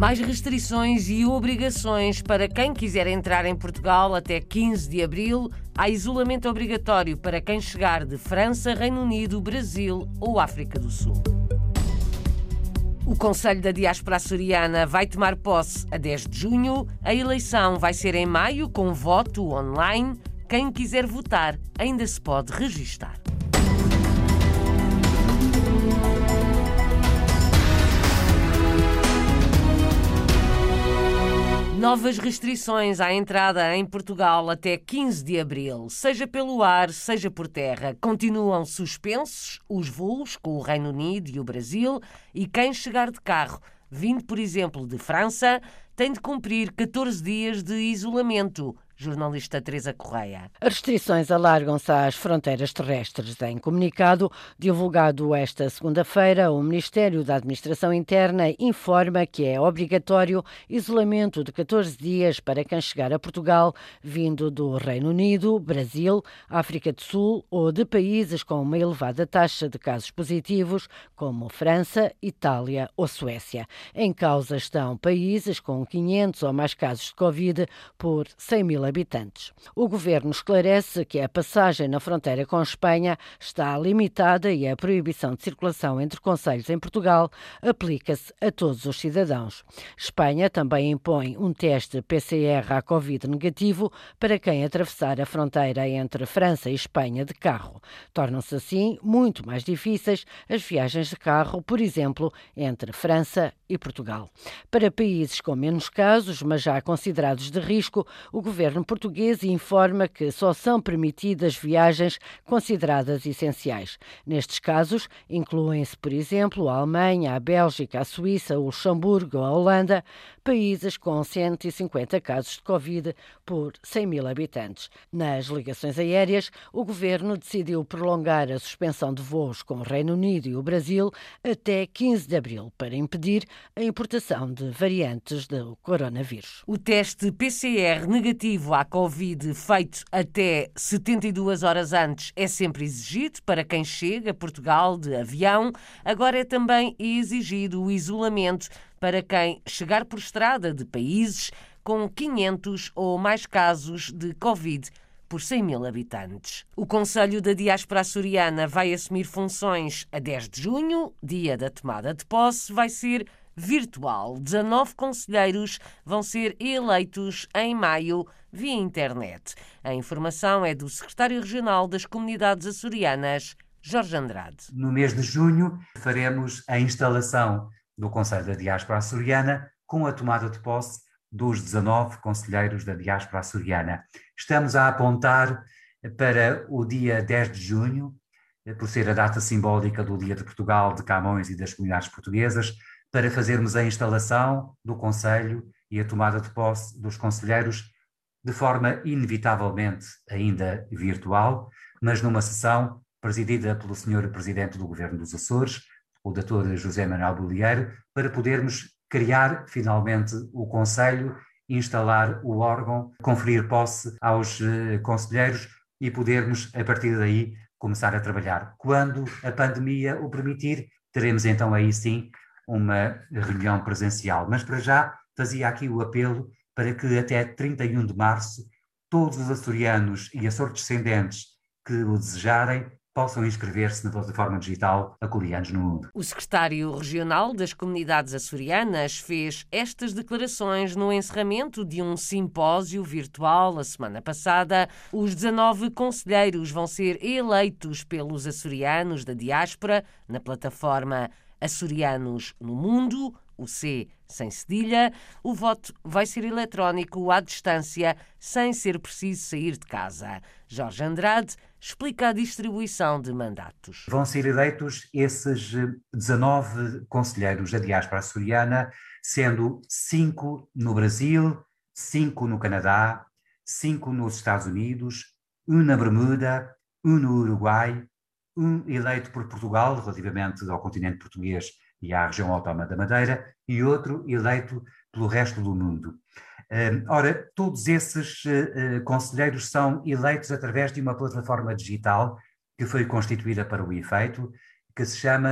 Mais restrições e obrigações para quem quiser entrar em Portugal até 15 de abril. Há isolamento obrigatório para quem chegar de França, Reino Unido, Brasil ou África do Sul. O Conselho da Diáspora Açoriana vai tomar posse a 10 de junho. A eleição vai ser em maio, com voto online. Quem quiser votar ainda se pode registar. Novas restrições à entrada em Portugal até 15 de abril, seja pelo ar, seja por terra. Continuam suspensos os voos com o Reino Unido e o Brasil e quem chegar de carro, vindo, por exemplo, de França, tem de cumprir 14 dias de isolamento. Jornalista Teresa Correia. As restrições alargam-se às fronteiras terrestres. Em comunicado divulgado esta segunda-feira, o Ministério da Administração Interna informa que é obrigatório isolamento de 14 dias para quem chegar a Portugal vindo do Reino Unido, Brasil, África do Sul ou de países com uma elevada taxa de casos positivos, como França, Itália ou Suécia. Em causa estão países com 500 ou mais casos de Covid por 100 mil habitantes. O governo esclarece que a passagem na fronteira com Espanha está limitada e a proibição de circulação entre concelhos em Portugal aplica-se a todos os cidadãos. Espanha também impõe um teste PCR à Covid negativo para quem atravessar a fronteira entre França e Espanha de carro. Tornam-se assim muito mais difíceis as viagens de carro, por exemplo, entre França e Portugal. Para países com menos casos, mas já considerados de risco, o governo português informa que só são permitidas viagens consideradas essenciais. Nestes casos, incluem-se, por exemplo, a Alemanha, a Bélgica, a Suíça, o Luxemburgo, a Holanda, países com 150 casos de Covid por 100 mil habitantes. Nas ligações aéreas, o governo decidiu prolongar a suspensão de voos com o Reino Unido e o Brasil até 15 de abril, para impedir a importação de variantes do coronavírus. O teste PCR negativo à Covid feito até 72 horas antes é sempre exigido para quem chega a Portugal de avião. Agora é também exigido o isolamento para quem chegar por estrada de países com 500 ou mais casos de Covid por 100 mil habitantes. O Conselho da Diáspora Açoriana vai assumir funções a 10 de junho, dia da tomada de posse, vai ser virtual. 19 conselheiros vão ser eleitos em maio via internet. A informação é do secretário regional das Comunidades Açorianas, Jorge Andrade. No mês de junho faremos a instalação do Conselho da Diáspora Açoriana com a tomada de posse dos 19 conselheiros da Diáspora Açoriana. Estamos a apontar para o dia 10 de junho, por ser a data simbólica do Dia de Portugal, de Camões e das comunidades portuguesas, para fazermos a instalação do Conselho e a tomada de posse dos conselheiros de forma inevitavelmente ainda virtual, mas numa sessão presidida pelo Sr. Presidente do Governo dos Açores, o Dr. José Manuel Bolieiro, para podermos criar finalmente o Conselho, instalar o órgão, conferir posse aos conselheiros e podermos, a partir daí, começar a trabalhar. Quando a pandemia o permitir, teremos então aí sim uma reunião presencial. Mas para já fazia aqui o apelo para que até 31 de março todos os açorianos e açores-descendentes que o desejarem possam inscrever-se na plataforma digital Acolianos no Mundo. O secretário regional das Comunidades Açorianas fez estas declarações no encerramento de um simpósio virtual a semana passada. Os 19 conselheiros vão ser eleitos pelos açorianos da diáspora na plataforma Açorianos no Mundo, o C sem cedilha. O voto vai ser eletrónico à distância, sem ser preciso sair de casa. Jorge Andrade explica a distribuição de mandatos. Vão ser eleitos esses 19 conselheiros da diáspora açoriana, sendo 5 no Brasil, 5 no Canadá, 5 nos Estados Unidos, 1 na Bermuda, 1 no Uruguai, 1 eleito por Portugal, relativamente ao continente português e à região autónoma da Madeira, e outro eleito pelo resto do mundo. Ora, todos esses conselheiros são eleitos através de uma plataforma digital que foi constituída para o efeito, que se chama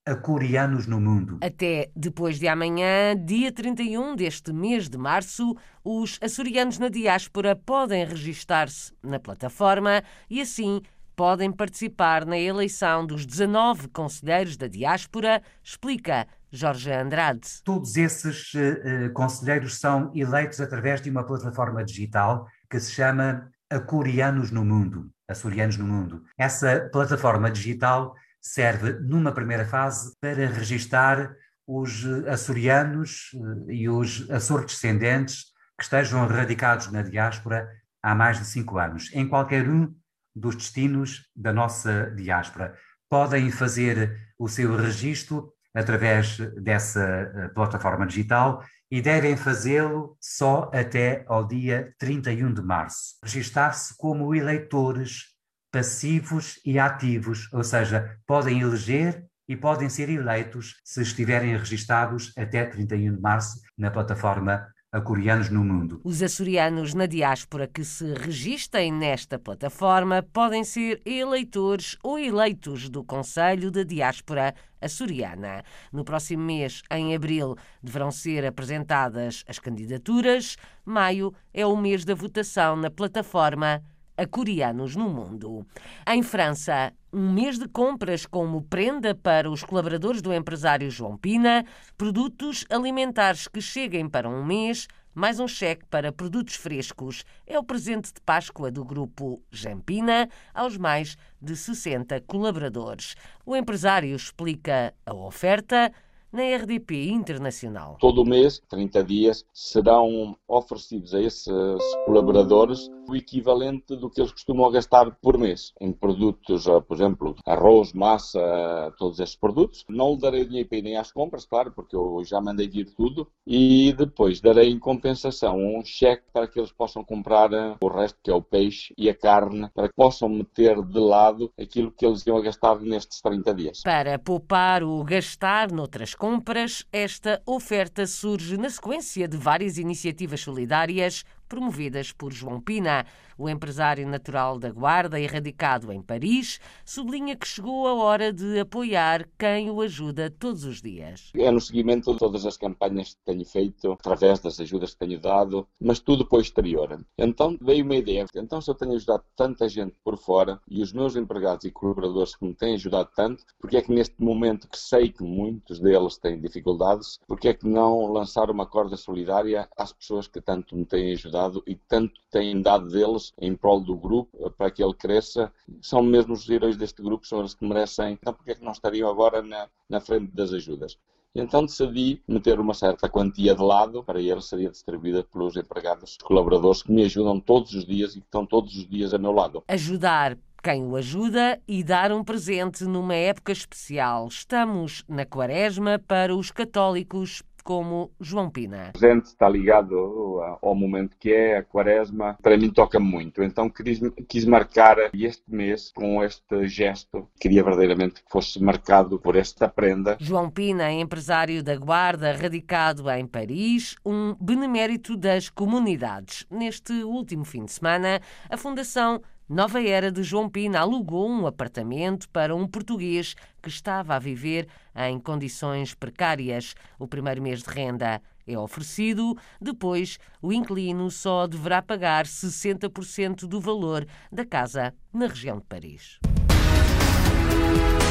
Açorianos no Mundo. Até depois de amanhã, dia 31 deste mês de março, os açorianos na diáspora podem registar-se na plataforma e assim podem participar na eleição dos 19 conselheiros da diáspora, explica Jorge Andrade. Todos esses conselheiros são eleitos através de uma plataforma digital que se chama Açorianos no Mundo. Açorianos no Mundo. Essa plataforma digital serve, numa primeira fase, para registar os açorianos e os açores-descendentes que estejam radicados na diáspora há mais de 5 anos, em qualquer um dos destinos da nossa diáspora. Podem fazer o seu registro através dessa plataforma digital e devem fazê-lo só até ao dia 31 de março. Registar-se como eleitores passivos e ativos, ou seja, podem eleger e podem ser eleitos se estiverem registados até 31 de março na plataforma Açorianos no Mundo. Os açorianos na diáspora que se registem nesta plataforma podem ser eleitores ou eleitos do Conselho da Diáspora Açoriana. No próximo mês, em abril, deverão ser apresentadas as candidaturas. Maio é o mês da votação na plataforma Açorianos no Mundo. Em França, um mês de compras como prenda para os colaboradores do empresário João Pina, produtos alimentares que cheguem para um mês, mais um cheque para produtos frescos. É o presente de Páscoa do grupo Jampina aos mais de 60 colaboradores. O empresário explica a oferta na RDP Internacional. Todo o mês, 30 dias, serão oferecidos a esses colaboradores o equivalente do que eles costumam gastar por mês em produtos, por exemplo, arroz, massa, todos estes produtos. Não lhe darei o dinheiro para irem às compras, claro, porque eu já mandei vir tudo, e depois darei em compensação um cheque para que eles possam comprar o resto, que é o peixe e a carne, para que possam meter de lado aquilo que eles iam gastar nestes 30 dias. Para poupar o gastar noutras compras, esta oferta surge na sequência de várias iniciativas solidárias promovidas por João Pina. O empresário natural da Guarda e radicado em Paris sublinha que chegou a hora de apoiar quem o ajuda todos os dias. É no seguimento de todas as campanhas que tenho feito, através das ajudas que tenho dado, mas tudo para o exterior. Então veio uma ideia. Então, se eu tenho ajudado tanta gente por fora e os meus empregados e colaboradores que me têm ajudado tanto, porque é que neste momento que sei que muitos deles têm dificuldades, porque é que não lançar uma corda solidária às pessoas que tanto me têm ajudado e tanto têm dado deles em prol do grupo, para que ele cresça? São mesmo os heróis deste grupo, são eles que merecem. Então, porque é que não estariam agora na frente das ajudas? E então decidi meter uma certa quantia de lado, para eles seria distribuída pelos empregados, colaboradores que me ajudam todos os dias e que estão todos os dias a meu lado. Ajudar quem o ajuda e dar um presente numa época especial. Estamos na Quaresma para os católicos como João Pina. A gente está ligado ao momento que é a Quaresma, para mim toca-me muito. Então quis marcar este mês com este gesto. Queria verdadeiramente que fosse marcado por esta prenda. João Pina, empresário da Guarda, radicado em Paris, um benemérito das comunidades. Neste último fim de semana, a Fundação Nova Era de João Pina alugou um apartamento para um português que estava a viver em condições precárias. O primeiro mês de renda é oferecido, depois o inquilino só deverá pagar 60% do valor da casa na região de Paris.